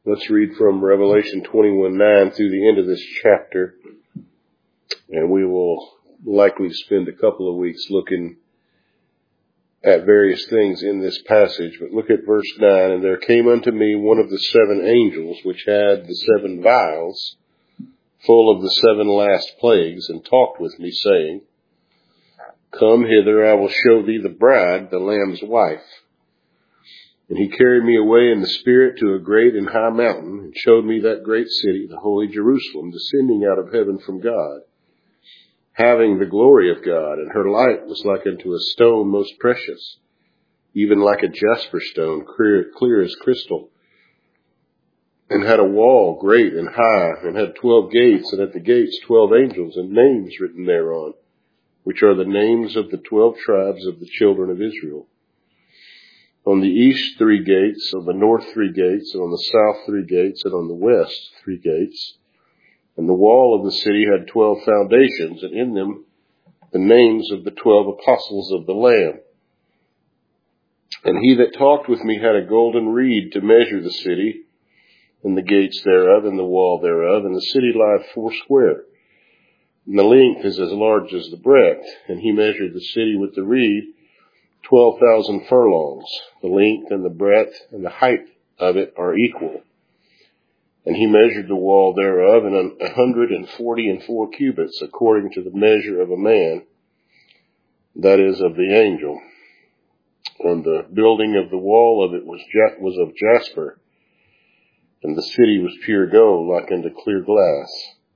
Let's read from Revelation 21:9 through the end of this chapter, and we will likely spend a couple of weeks looking at various things in this passage. But look at verse 9. And there came unto me one of the seven angels, which had the seven vials, full of the seven last plagues, and talked with me, saying, Come hither, I will show thee the bride, the Lamb's wife. And he carried me away in the Spirit to a great and high mountain, and showed me that great city, the holy Jerusalem, descending out of heaven from God, having the glory of God. And her light was like unto a stone most precious, even like a jasper stone, clear as crystal, and had a wall great and high, and had 12 gates, and at the gates 12 angels, and names written thereon, which are the names of the 12 tribes of the children of Israel. On the east 3 gates, on the north 3 gates, and on the south 3 gates, and on the west 3 gates. And the wall of the city had 12 foundations, and in them the names of the 12 apostles of the Lamb. And he that talked with me had a golden reed to measure the city, and the gates thereof, and the wall thereof, and the city lieth 4 square. And the length is as large as the breadth. And he measured the city with the reed, 12,000 furlongs. The length and the breadth and the height of it are equal. And he measured the wall thereof in 144 cubits, according to the measure of a man, that is, of the angel. And the building of the wall of it was of jasper, and the city was pure gold, like unto clear glass.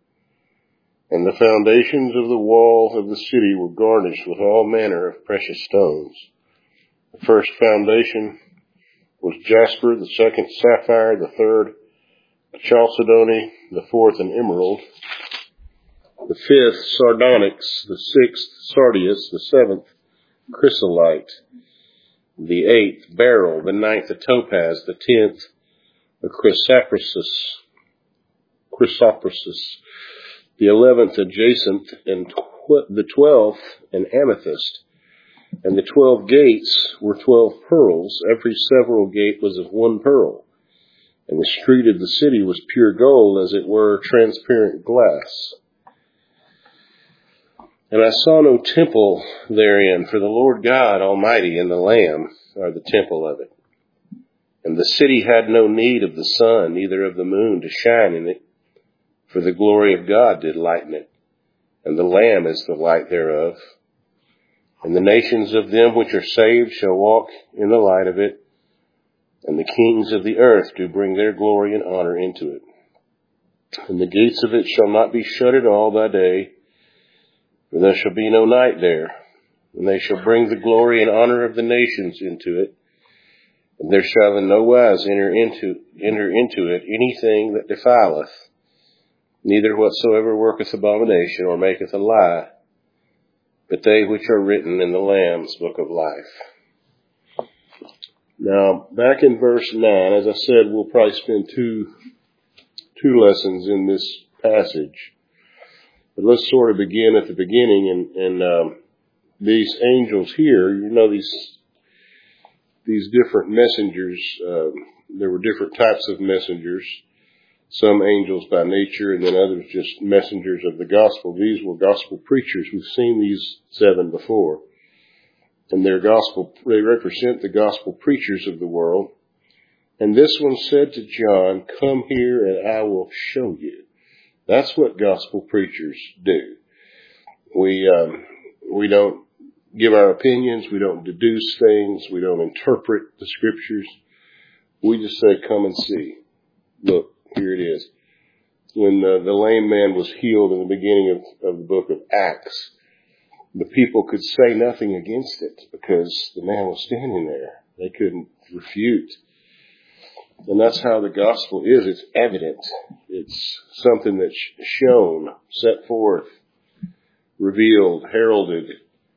And the foundations of the wall of the city were garnished with all manner of precious stones. The first foundation was jasper, the second sapphire, the third chalcedony, the fourth an emerald, the fifth sardonyx, the sixth sardius, the seventh chrysolite, the eighth beryl, the ninth a topaz, the 10th a chrysoprasus, the 11th a jacinth, and the 12th an amethyst. And the 12 gates were 12 pearls. Every several gate was of 1 pearl. And the street of the city was pure gold, as it were transparent glass. And I saw no temple therein, for the Lord God Almighty and the Lamb are the temple of it. And the city had no need of the sun, neither of the moon to shine in it, for the glory of God did lighten it, and the Lamb is the light thereof. And the nations of them which are saved shall walk in the light of it, and the kings of the earth do bring their glory and honor into it. And the gates of it shall not be shut at all by day, for there shall be no night there. And they shall bring the glory and honor of the nations into it, and there shall in no wise enter into it anything that defileth, neither whatsoever worketh abomination or maketh a lie, but they which are written in the Lamb's book of life. Now, back in verse 9, as I said, we'll probably spend two lessons in this passage. But let's sort of begin at the beginning, and these angels here, you know, these different messengers, there were different types of messengers. Some angels by nature, and then others just messengers of the gospel. These were gospel preachers. We've seen these 7 before. And they represent the gospel preachers of the world. And this one said to John, Come here and I will show you. That's what gospel preachers do. We don't give our opinions. We don't deduce things. We don't interpret the scriptures. We just say, come and see. Look. Here it is. When the lame man was healed in the beginning of the book of Acts, the people could say nothing against it because the man was standing there. They couldn't refute. And that's how the gospel is. It's evident. It's something that's shown, set forth, revealed, heralded,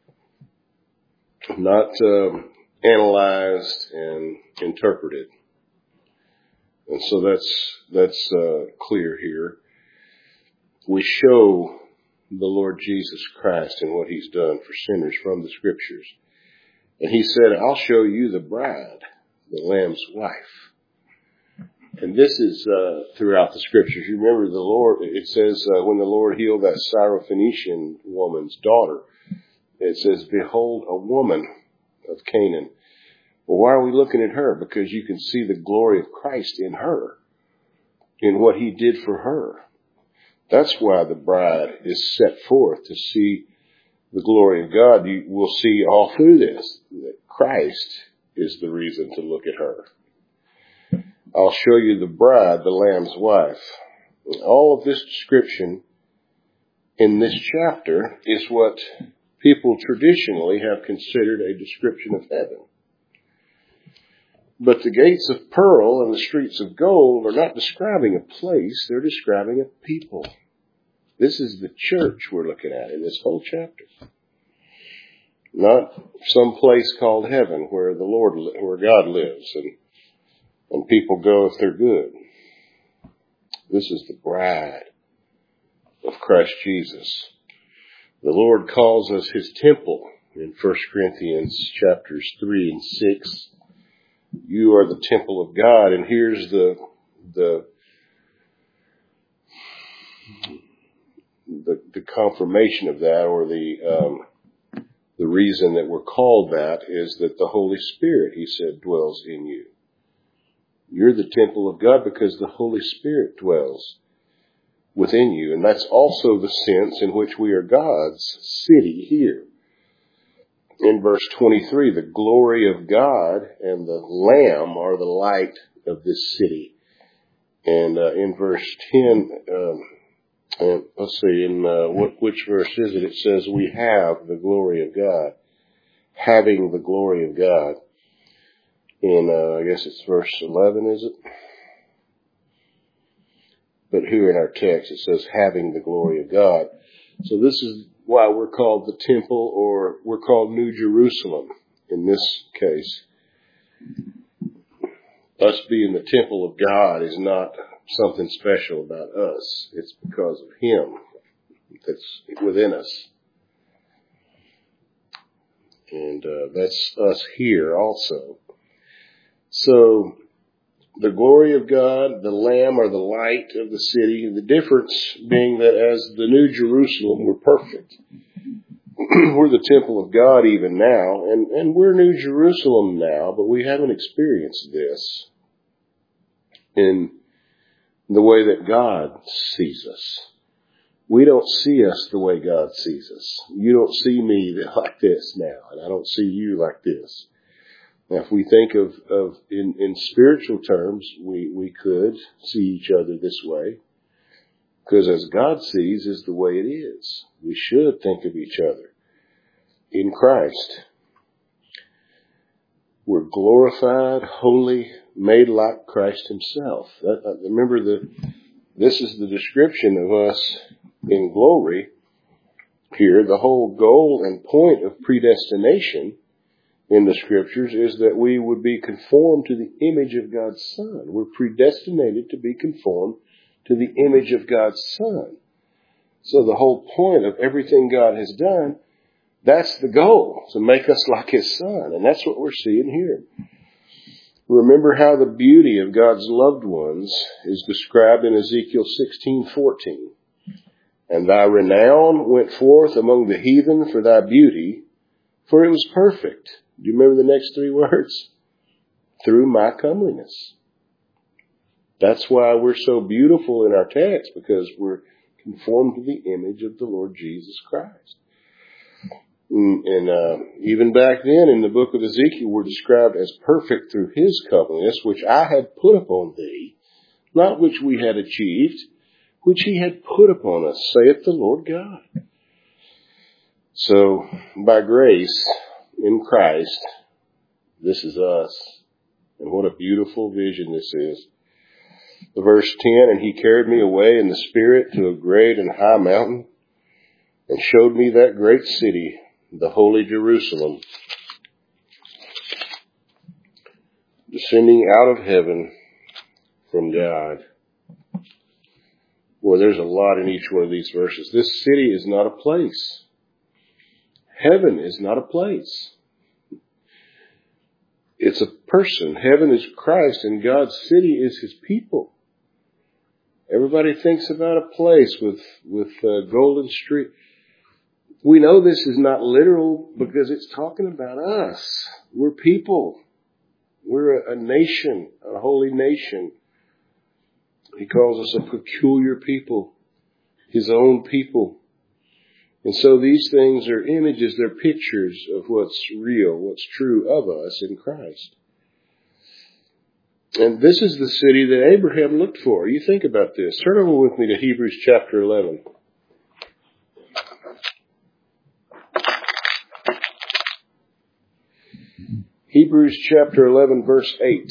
not analyzed and interpreted. And so that's clear here. We show the Lord Jesus Christ and what he's done for sinners from the scriptures. And he said, I'll show you the bride, the Lamb's wife. And this is throughout the scriptures. You remember the Lord, it says when the Lord healed that Syrophoenician woman's daughter, it says, behold, a woman of Canaan. Well, why are we looking at her? Because you can see the glory of Christ in her, in what he did for her. That's why the bride is set forth, to see the glory of God. You will see all through this that Christ is the reason to look at her. I'll show you the bride, the Lamb's wife. All of this description in this chapter is what people traditionally have considered a description of heaven. But the gates of pearl and the streets of gold are not describing a place, they're describing a people. This is the church we're looking at in this whole chapter. Not some place called heaven where God lives and people go if they're good. This is the bride of Christ Jesus. The Lord calls us his temple in 1 Corinthians chapters 3 and 6. You are the temple of God, and here's the confirmation of that, or the reason that we're called that is that the Holy Spirit, he said, dwells in you. You're the temple of God because the Holy Spirit dwells within you. And that's also the sense in which we are God's city here. In verse 23, the glory of God and the Lamb are the light of this city. And in verse 10, let's see, in which verse is it? It says, we have the glory of God. Having the glory of God. In, I guess it's verse 11, is it? But here in our text it says, having the glory of God. So this is why we're called the temple, or we're called New Jerusalem in this case. Us being the temple of God is not something special about us. It's because of him that's within us. And that's us here also. So, the glory of God, the Lamb are the light of the city. The difference being that as the New Jerusalem, we're perfect. We're the temple of God even now, and we're New Jerusalem now, but we haven't experienced this in the way that God sees us. We don't see us the way God sees us. You don't see me like this now, and I don't see you like this. Now, if we think of in spiritual terms, we could see each other this way, because as God sees is the way it is. We should think of each other in Christ. We're glorified, holy, made like Christ himself. Remember, this is the description of us in glory here. The whole goal and point of predestination in the scriptures is that we would be conformed to the image of God's Son. We're predestinated to be conformed to the image of God's Son. So the whole point of everything God has done, that's the goal, to make us like his Son. And that's what we're seeing here. Remember how the beauty of God's loved ones is described in Ezekiel 16:14. And thy renown went forth among the heathen for thy beauty, for it was perfect. Do you remember the next three words? Through my comeliness. That's why we're so beautiful in our text, because we're conformed to the image of the Lord Jesus Christ. And even back then in the book of Ezekiel, we're described as perfect through his comeliness, which I had put upon thee, not which we had achieved, which he had put upon us, saith the Lord God. So, by grace, in Christ, this is us. And what a beautiful vision this is. Verse 10, and he carried me away in the Spirit to a great and high mountain, and showed me that great city, the holy Jerusalem, descending out of heaven from God. Boy, there's a lot in each one of these verses. This city is not a place. Heaven is not a place. It's a person. Heaven is Christ, and God's city is his people. Everybody thinks about a place with golden street. We know this is not literal because it's talking about us. We're people. We're a nation, a holy nation. He calls us a peculiar people, his own people. And so these things are images, they're pictures of what's real, what's true of us in Christ. And this is the city that Abraham looked for. You think about this. Turn over with me to Hebrews chapter 11. Hebrews chapter 11, verse 8.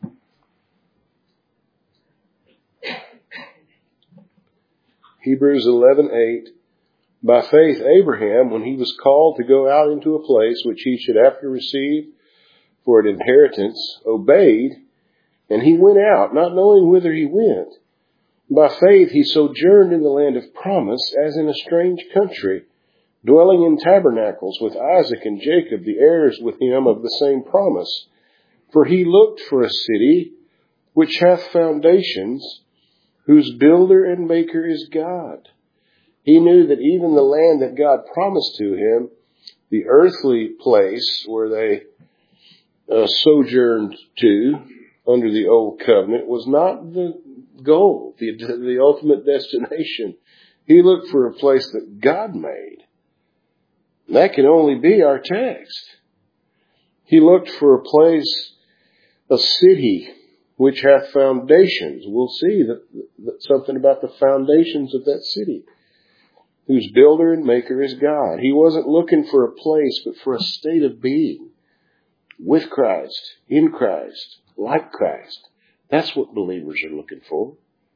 Hebrews 11:8. By faith, Abraham, when he was called to go out into a place which he should after receive for an inheritance, obeyed, and he went out, not knowing whither he went. By faith, he sojourned in the land of promise, as in a strange country, dwelling in tabernacles with Isaac and Jacob, the heirs with him of the same promise. For he looked for a city which hath foundations, whose builder and maker is God. He knew that even the land that God promised to him, the earthly place where they sojourned to under the old covenant, was not the goal, the ultimate destination. He looked for a place that God made. That can only be our text. He looked for a place, a city, which hath foundations. We'll see that something about the foundations of that city, whose builder and maker is God. He wasn't looking for a place, but for a state of being with Christ, in Christ, like Christ. That's what believers are looking for.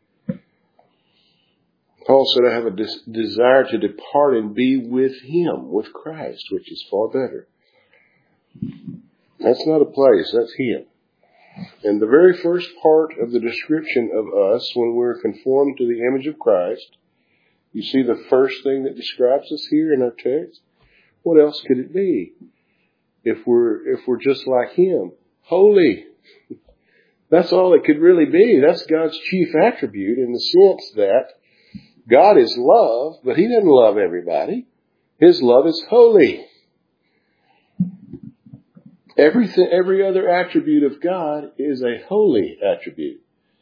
Paul said, I have a desire to depart and be with him, with Christ, which is far better. That's not a place, that's him. And the very first part of the description of us when we're conformed to the image of Christ, you see the first thing that describes us here in our text? What else could it be? If we're just like him, holy. That's all it could really be. That's God's chief attribute in the sense that God is love, but he doesn't love everybody. His love is holy. Every other attribute of God is a holy attribute.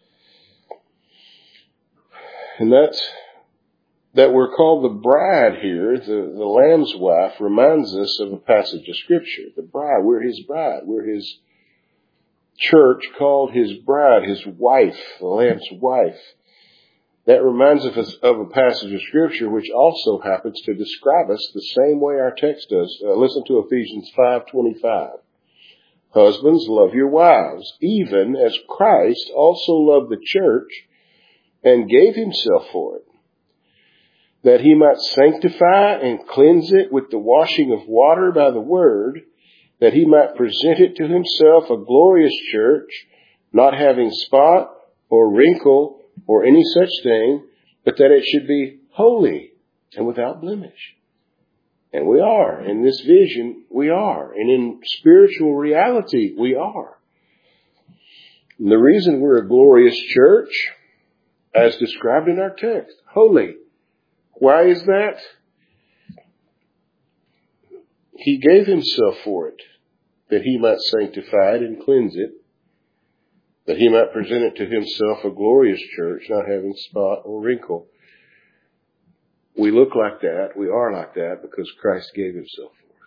And that we're called the bride here, the Lamb's wife, reminds us of a passage of Scripture. The bride, we're his bride. We're his church called his bride, his wife, the Lamb's wife. That reminds us of a passage of Scripture which also happens to describe us the same way our text does. Listen to Ephesians 5:25. Husbands, love your wives, even as Christ also loved the church and gave himself for it, that he might sanctify and cleanse it with the washing of water by the word, that he might present it to himself a glorious church, not having spot or wrinkle or any such thing, but that it should be holy and without blemish. And we are. In this vision, we are. And in spiritual reality, we are. And the reason we're a glorious church, as described in our text, holy. Why is that? He gave himself for it, that he might sanctify it and cleanse it, that he might present it to himself a glorious church, not having spot or wrinkle. We look like that, we are like that, because Christ gave himself for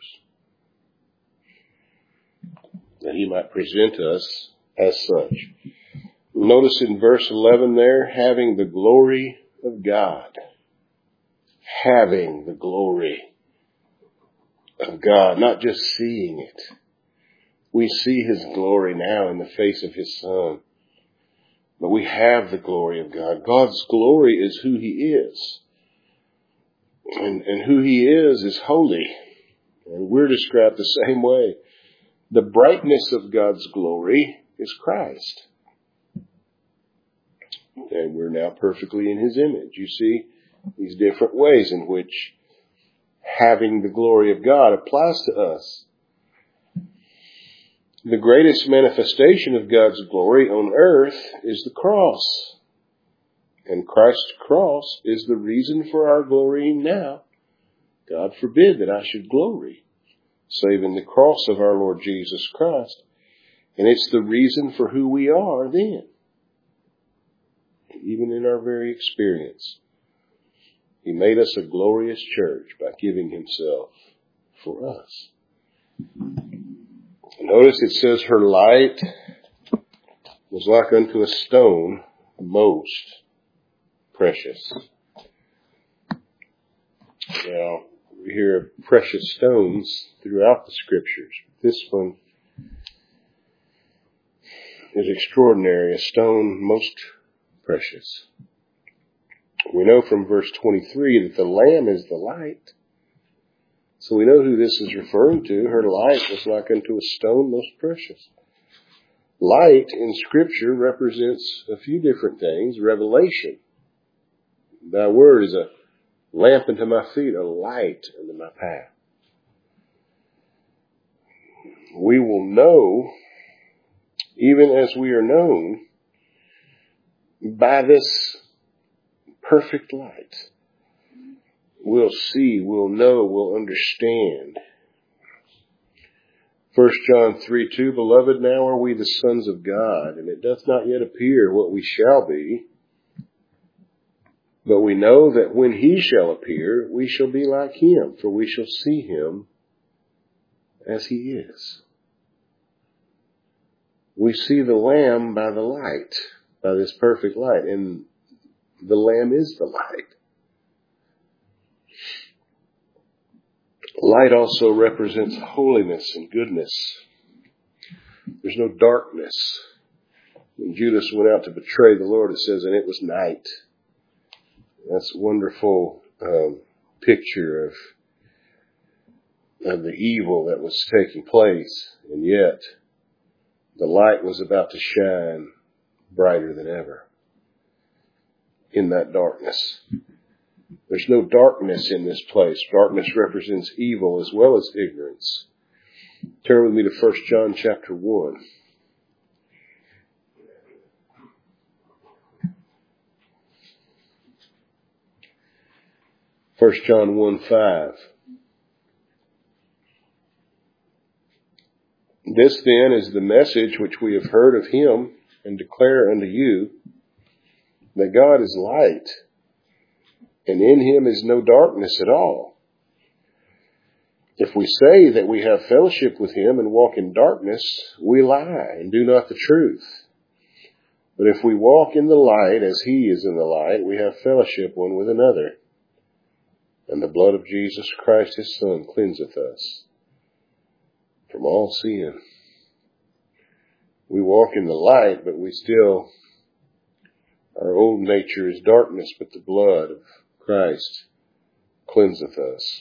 us, that he might present us as such. Notice in verse 11 there, having the glory of God. Having the glory of God, not just seeing it. We see his glory now in the face of his Son. But we have the glory of God. God's glory is who he is. And who he is holy. And we're described the same way. The brightness of God's glory is Christ. And we're now perfectly in his image. You see these different ways in which having the glory of God applies to us. The greatest manifestation of God's glory on earth is the cross. And Christ's cross is the reason for our glorying now. God forbid that I should glory, save in the cross of our Lord Jesus Christ. And it's the reason for who we are then. Even in our very experience. He made us a glorious church by giving himself for us. Notice it says her light was like unto a stone most precious. Now, we hear of precious stones throughout the scriptures. This one is extraordinary, a stone most precious. We know from verse 23 that the Lamb is the light. So we know who this is referring to. Her light was like unto a stone most precious. Light in Scripture represents a few different things. Revelation. Thy word is a lamp unto my feet, a light unto my path. We will know, even as we are known, by this perfect light. We'll see, we'll know, we'll understand. 1 John 3:2, Beloved, now are we the sons of God, and it doth not yet appear what we shall be. But we know that when he shall appear, we shall be like him, for we shall see him as he is. We see the Lamb by the light, by this perfect light, and the Lamb is the light. Light also represents holiness and goodness. There's no darkness. When Judas went out to betray the Lord, it says, and it was night. That's a wonderful picture of the evil that was taking place. And yet, the light was about to shine brighter than ever in that darkness. There's no darkness in this place. Darkness represents evil as well as ignorance. Turn with me to 1 John chapter 1. 1 John 1:5. This then is the message which we have heard of him and declare unto you, that God is light, and in him is no darkness at all. If we say that we have fellowship with him and walk in darkness, we lie and do not the truth. But if we walk in the light as he is in the light, we have fellowship one with another. And the blood of Jesus Christ his Son cleanseth us from all sin. We walk in the light, but we still, our old nature is darkness, but the blood of Christ cleanseth us.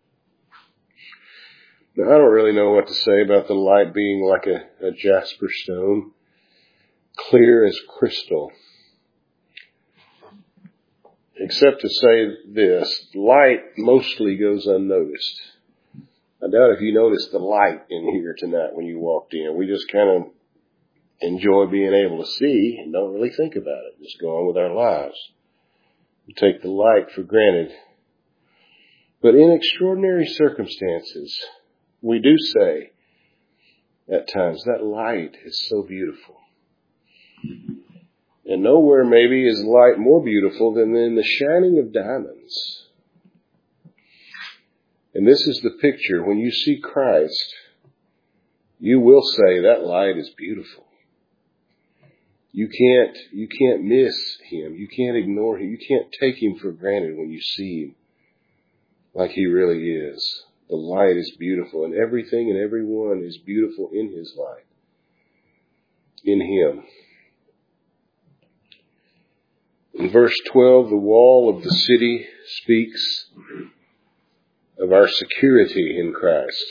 Now, I don't really know what to say about the light being like a jasper stone, clear as crystal. Except to say this, light mostly goes unnoticed. I doubt if you noticed the light in here tonight when you walked in. We just kind of enjoy being able to see and don't really think about it. Just go on with our lives. We take the light for granted. But in extraordinary circumstances, we do say at times that light is so beautiful. And nowhere maybe is light more beautiful than in the shining of diamonds. And this is the picture. When you see Christ, you will say that light is beautiful. You can't miss him. You can't ignore him. You can't take him for granted when you see him like he really is. The light is beautiful, and everything and everyone is beautiful in his light, in him. In verse 12, the wall of the city speaks of our security in Christ.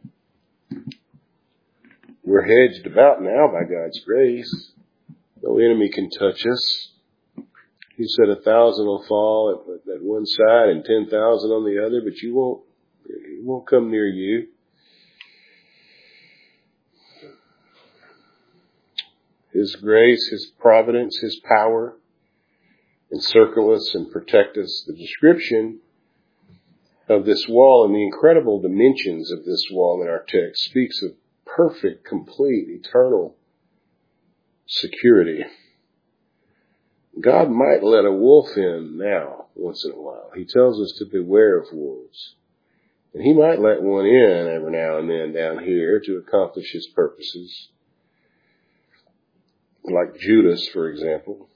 We're hedged about now by God's grace. No enemy can touch us. He said 1,000 will fall at one side and 10,000 on the other, but it won't come near you. His grace, His providence, His power encircle us and protect us. The description of this wall and the incredible dimensions of this wall in our text speaks of perfect, complete, eternal security. God might let a wolf in now, once in a while. He tells us to beware of wolves. And He might let one in every now and then down here to accomplish His purposes. Like Judas, for example.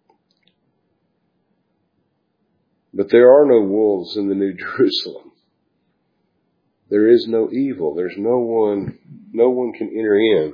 But there are no wolves in the New Jerusalem. There is no evil. There's no one can enter in.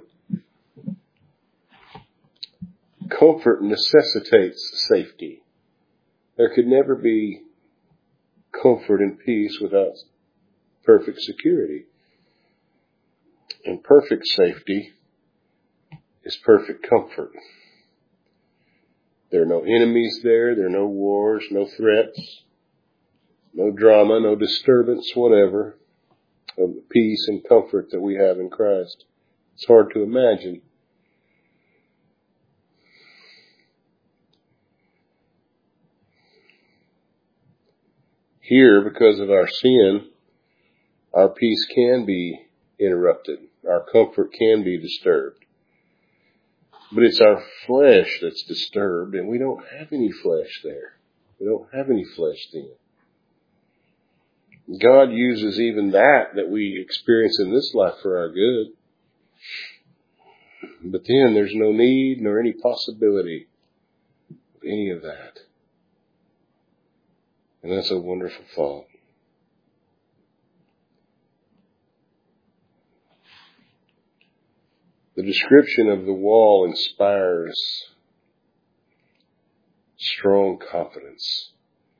Comfort necessitates safety. There could never be comfort and peace without perfect security. And perfect safety is perfect comfort. There are no enemies there. There are no wars, no threats, no drama, no disturbance, whatever, of the peace and comfort that we have in Christ. It's hard to imagine. Here, because of our sin, our peace can be interrupted. Our comfort can be disturbed. But it's our flesh that's disturbed, and we don't have any flesh there. We don't have any flesh then. God uses even that we experience in this life for our good. But then there's no need nor any possibility of any of that. And that's a wonderful thought. The description of the wall inspires strong confidence.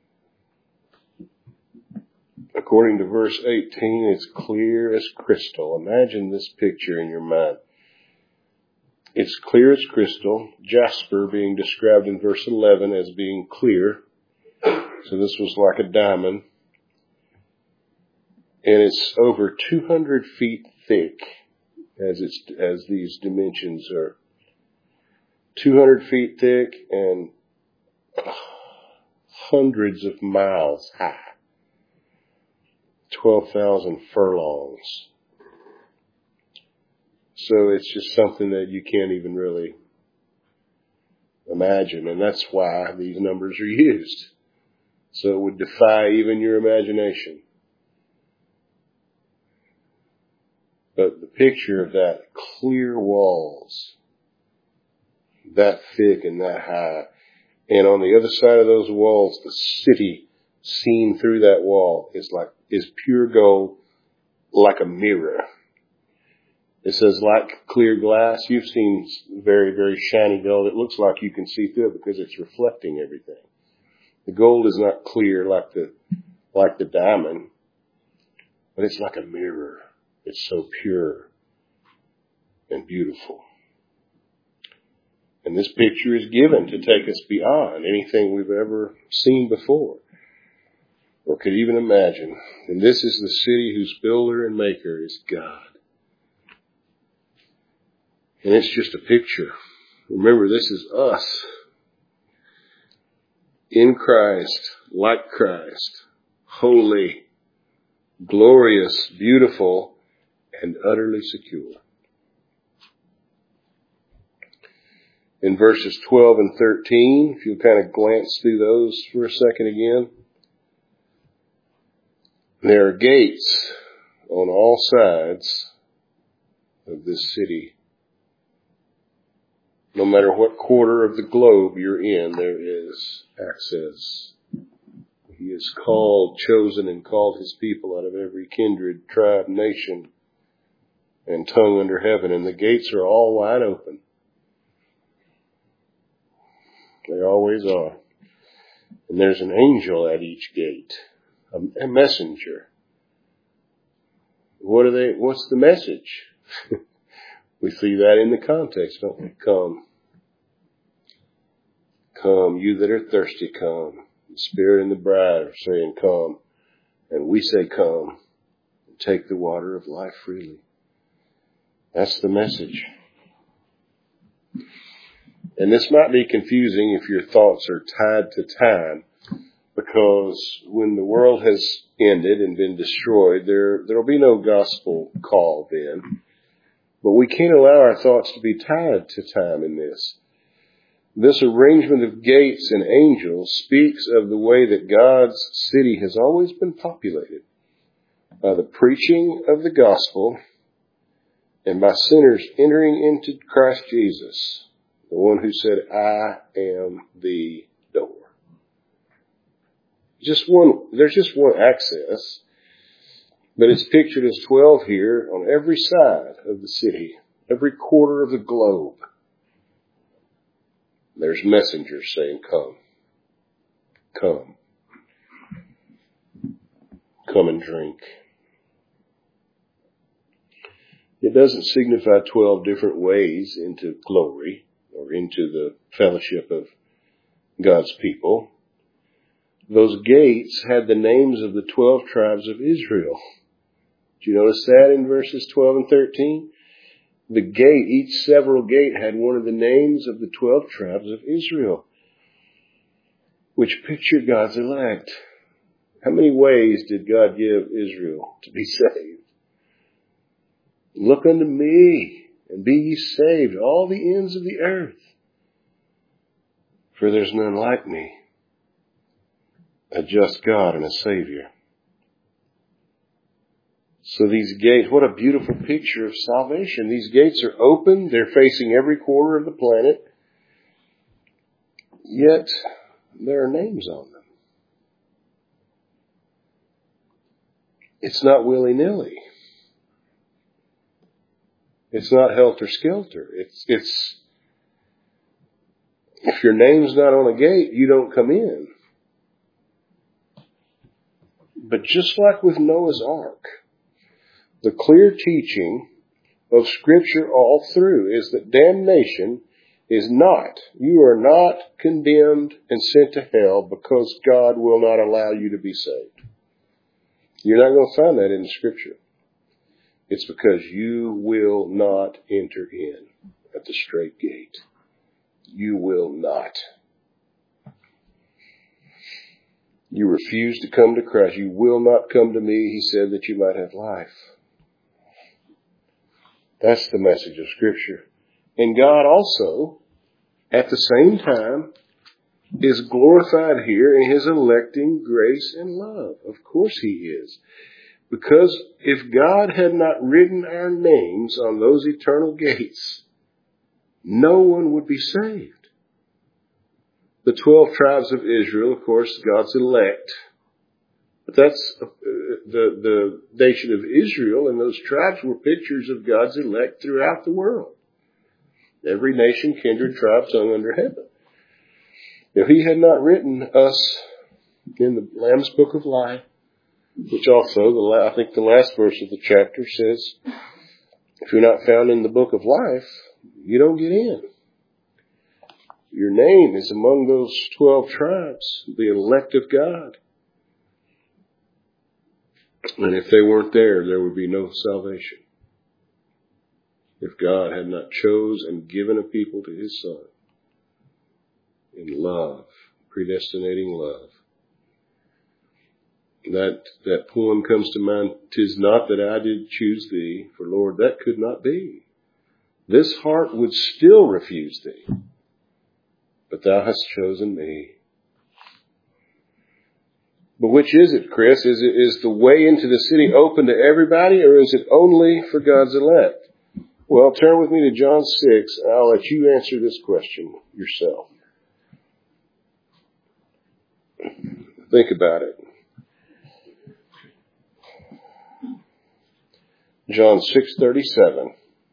According to verse 18, it's clear as crystal. Imagine this picture in your mind. It's clear as crystal, jasper being described in verse 11 as being clear. So this was like a diamond. And it's over 200 feet thick. As these dimensions are 200 feet thick and hundreds of miles high, 12,000 furlongs. So it's just something that you can't even really imagine, and that's why these numbers are used. So it would defy even your imagination. But the picture of that clear walls, that thick and that high, and on the other side of those walls, the city seen through that wall is pure gold, like a mirror. It says like clear glass. You've seen very, very shiny gold. It looks like you can see through it because it's reflecting everything. The gold is not clear like the diamond, but it's like a mirror. It's so pure and beautiful. And this picture is given to take us beyond anything we've ever seen before or could even imagine. And this is the city whose builder and maker is God. And it's just a picture. Remember, this is us in Christ, like Christ, holy, glorious, beautiful, and utterly secure. In verses 12 and 13, if you'll kind of glance through those for a second again, there are gates on all sides of this city. No matter what quarter of the globe you're in, there is access. He has chosen and called His people out of every kindred, tribe, nation, and tongue under heaven, and the gates are all wide open. They always are. And there's an angel at each gate, a messenger. What's the message? We see that in the context, don't we? Come. Come, you that are thirsty, come. The Spirit and the bride are saying, come. And we say, come. And take the water of life freely. That's the message. And this might be confusing if your thoughts are tied to time, because when the world has ended and been destroyed, there will be no gospel call then. But we can't allow our thoughts to be tied to time in this. This arrangement of gates and angels speaks of the way that God's city has always been populated by the preaching of the gospel and by sinners entering into Christ Jesus, the one who said, I am the door. There's just one access, but it's pictured as 12 here on every side of the city, every quarter of the globe. There's messengers saying, come, come, come and drink. It doesn't signify 12 different ways into glory or into the fellowship of God's people. Those gates had the names of the 12 tribes of Israel. Did you notice that in verses 12 and 13? The gate, each several gate had one of the names of the 12 tribes of Israel, which pictured God's elect. How many ways did God give Israel to be saved? Look unto me and be ye saved, all the ends of the earth. For there's none like me, a just God and a Savior. So these gates, what a beautiful picture of salvation. These gates are open. They're facing every corner of the planet. Yet there are names on them. It's not willy-nilly. It's not helter-skelter. It's if your name's not on a gate, you don't come in. But just like with Noah's Ark, the clear teaching of Scripture all through is that damnation is not, you are not condemned and sent to hell because God will not allow you to be saved. You're not going to find that in the Scripture. It's because you will not enter in at the straight gate. You will not. You refuse to come to Christ. You will not come to me, he said, that you might have life. That's the message of Scripture. And God also, at the same time, is glorified here in his electing grace and love. Of course he is. Because if God had not written our names on those eternal gates, no one would be saved. The 12 tribes of Israel, of course, God's elect. But that's the nation of Israel, and those tribes were pictures of God's elect throughout the world. Every nation, kindred, tribe, tongue under heaven. If he had not written us in the Lamb's Book of Life, which also, I think the last verse of the chapter says, if you're not found in the Book of Life, you don't get in. Your name is among those 12 tribes, the elect of God. And if they weren't there, there would be no salvation. If God had not chose and given a people to his Son in love, predestinating love. That poem comes to mind, "'Tis not that I did choose thee, for Lord, that could not be. This heart would still refuse thee, but thou hast chosen me." But which is it, Chris? Is the way into the city open to everybody, or is it only for God's elect? Well, turn with me to John 6, and I'll let you answer this question yourself. Think about it. John 6:37.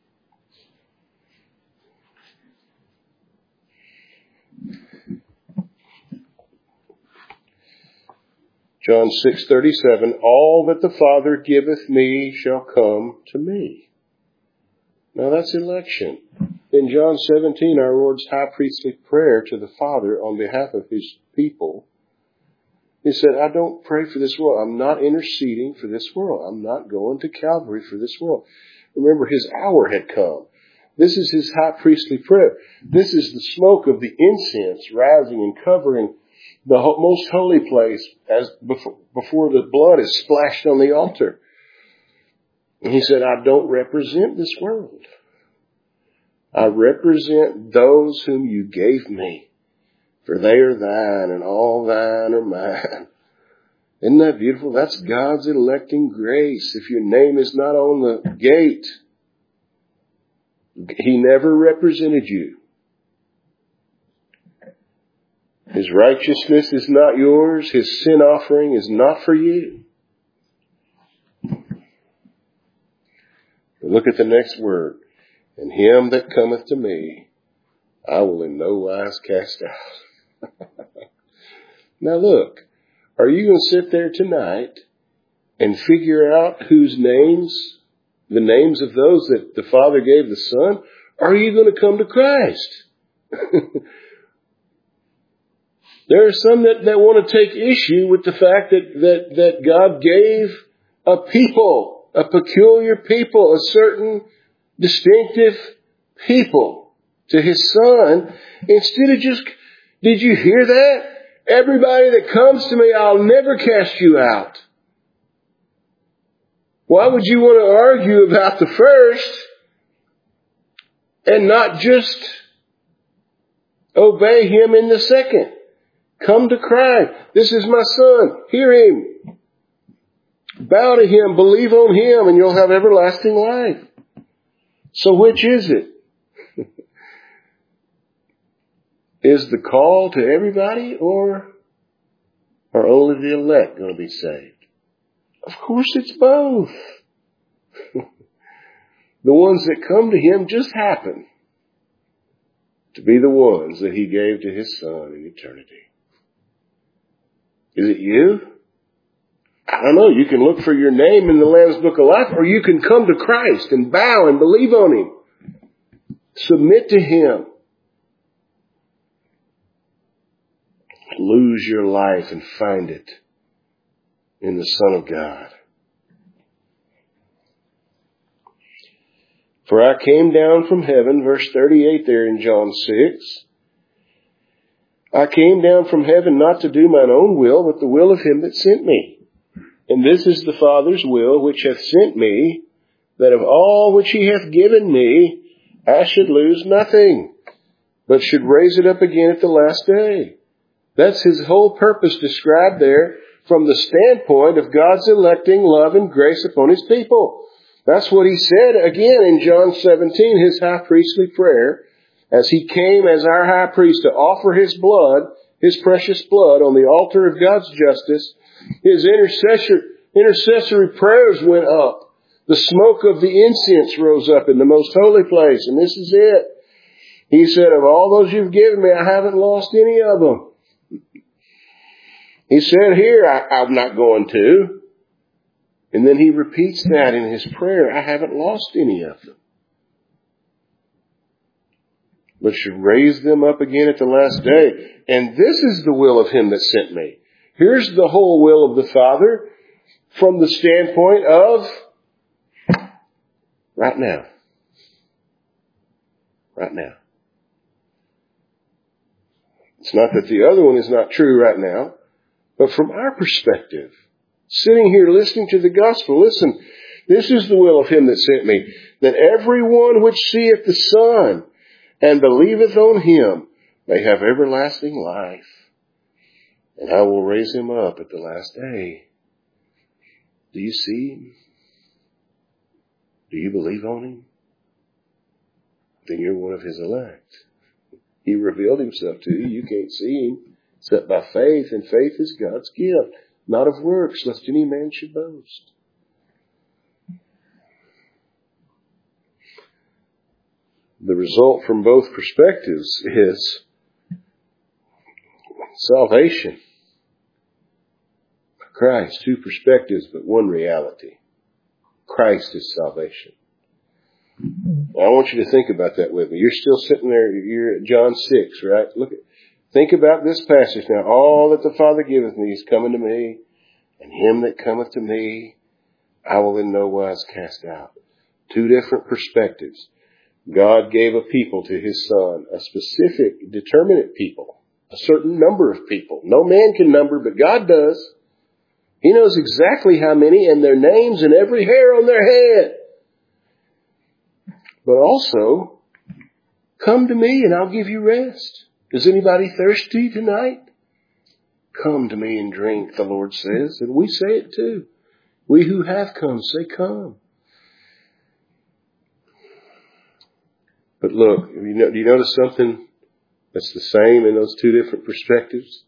John 6:37, all that the Father giveth me shall come to me. Now that's election. In John 17, our Lord's high priestly prayer to the Father on behalf of his people, he said, I don't pray for this world. I'm not interceding for this world. I'm not going to Calvary for this world. Remember, his hour had come This is his high priestly prayer. This is the smoke of the incense rising and covering the most holy place as before the blood is splashed on the altar. And he said, I don't represent this world. I represent those whom you gave me, for they are thine and all thine are mine. Isn't that beautiful? That's God's electing grace. If your name is not on the gate, he never represented you. His righteousness is not yours. His sin offering is not for you. Look at the next word. And him that cometh to me, I will in no wise cast out. Now look, are you going to sit there tonight and figure out whose names, the names of those that the Father gave the Son? Or are you going to come to Christ? There are some that want to take issue with the fact that God gave a people, a peculiar people, a certain distinctive people to his Son, instead of just, did you hear that? Everybody that comes to me, I'll never cast you out. Why would you want to argue about the first and not just obey him in the second? Come to Christ. This is my Son. Hear him. Bow to him. Believe on him and you'll have everlasting life. So which is it? Is the call to everybody or are only the elect going to be saved? Of course it's both. The ones that come to him just happen to be the ones that he gave to his Son in eternity. Is it you? I don't know. You can look for your name in the Lamb's Book of Life, or you can come to Christ and bow and believe on him. Submit to him. Lose your life and find it in the Son of God. For I came down from heaven, verse 38 there in John 6. I came down from heaven not to do mine own will, but the will of him that sent me. And this is the Father's will which hath sent me, that of all which he hath given me, I should lose nothing, but should raise it up again at the last day. That's his whole purpose described there from the standpoint of God's electing love and grace upon his people. That's what he said again in John 17, his high priestly prayer, as he came as our high priest to offer his blood, his precious blood on the altar of God's justice. His intercessory prayers went up. The smoke of the incense rose up in the most holy place. And this is it. He said, of all those you've given me, I haven't lost any of them. He said here, I'm not going to. And then he repeats that in his prayer. I haven't lost any of them, but should raise them up again at the last day. And this is the will of him that sent me. Here's the whole will of the Father from the standpoint of right now. Right now. It's not that the other one is not true right now, but from our perspective, sitting here listening to the gospel, listen, this is the will of him that sent me, that everyone which seeth the Son and believeth on him may have everlasting life. And I will raise him up at the last day. Do you see him? Do you believe on him? Then you're one of his elect. He revealed himself to you. You can't see him except by faith. And faith is God's gift, not of works, lest any man should boast. The result from both perspectives is salvation. Christ, two perspectives, but one reality. Christ is salvation. I want you to think about that with me. You're still sitting there, you're at John 6, right? Think about this passage now. All that the Father giveth me is coming to me, and him that cometh to me, I will in no wise cast out. Two different perspectives. God gave a people to his Son, a specific, determinate people, a certain number of people. No man can number, but God does. He knows exactly how many and their names and every hair on their head. But also, come to me and I'll give you rest. Is anybody thirsty tonight? Come to me and drink, the Lord says. And we say it too. We who have come say come. But look, do you notice something that's the same in those two different perspectives?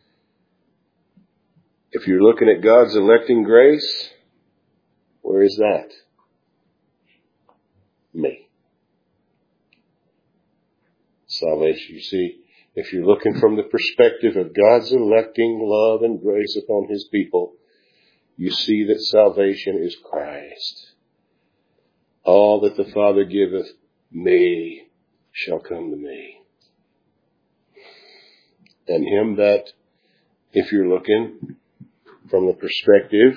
If you're looking at God's electing grace, where is that? Me. Salvation. You see, if you're looking from the perspective of God's electing love and grace upon his people, you see that salvation is Christ. All that the Father giveth me shall come to me. And him that, if you're looking from the perspective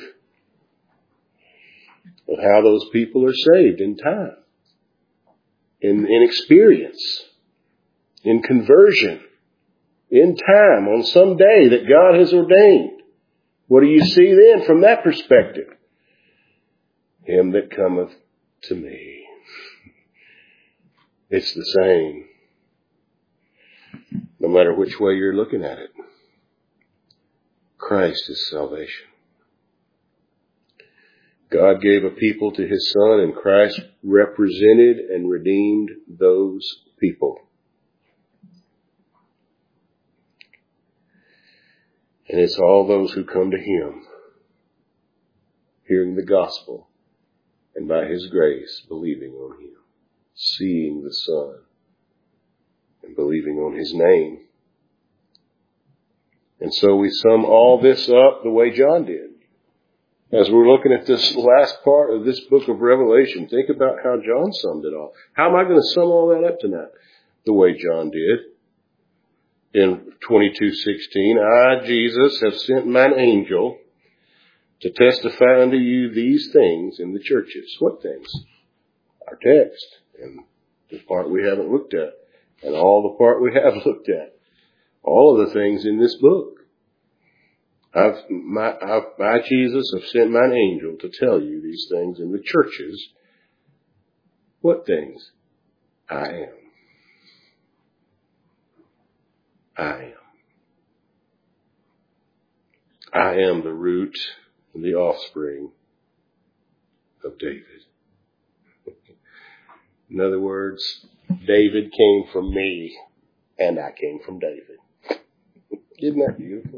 of how those people are saved in time, in experience, in conversion, in time, on some day that God has ordained. What do you see then from that perspective? Him that cometh to me. It's the same, no matter which way you're looking at it. Christ is salvation. God gave a people to his Son, and Christ represented and redeemed those people. And it's all those who come to him, hearing the gospel, and by his grace, believing on him, seeing the Son, and believing on his name. And so we sum all this up the way John did. As we're looking at this last part of this book of Revelation, think about how John summed it all. How am I going to sum all that up tonight? The way John did. In 22:16, I, Jesus, have sent mine angel to testify unto you these things in the churches. What things? Our text, and the part we haven't looked at, and all the part we have looked at. All of the things in this book. I, Jesus, have sent mine angel to tell you these things in the churches. What things? I am. I am. I am the root and the offspring of David. In other words, David came from me, and I came from David. Isn't that beautiful?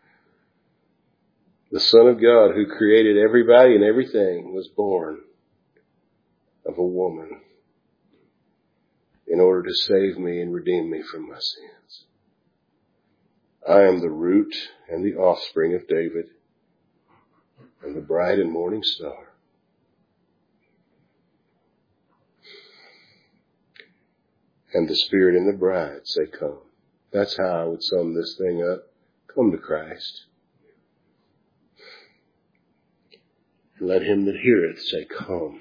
The Son of God, who created everybody and everything, was born of a woman in order to save me and redeem me from my sins. I am the root and the offspring of David and the bright and morning star. And the Spirit and the bride say, come. That's how I would sum this thing up. Come to Christ. And let him that heareth say, come.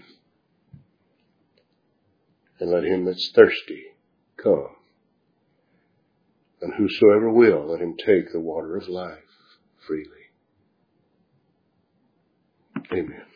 And let him that's thirsty come. And whosoever will, let him take the water of life freely. Amen.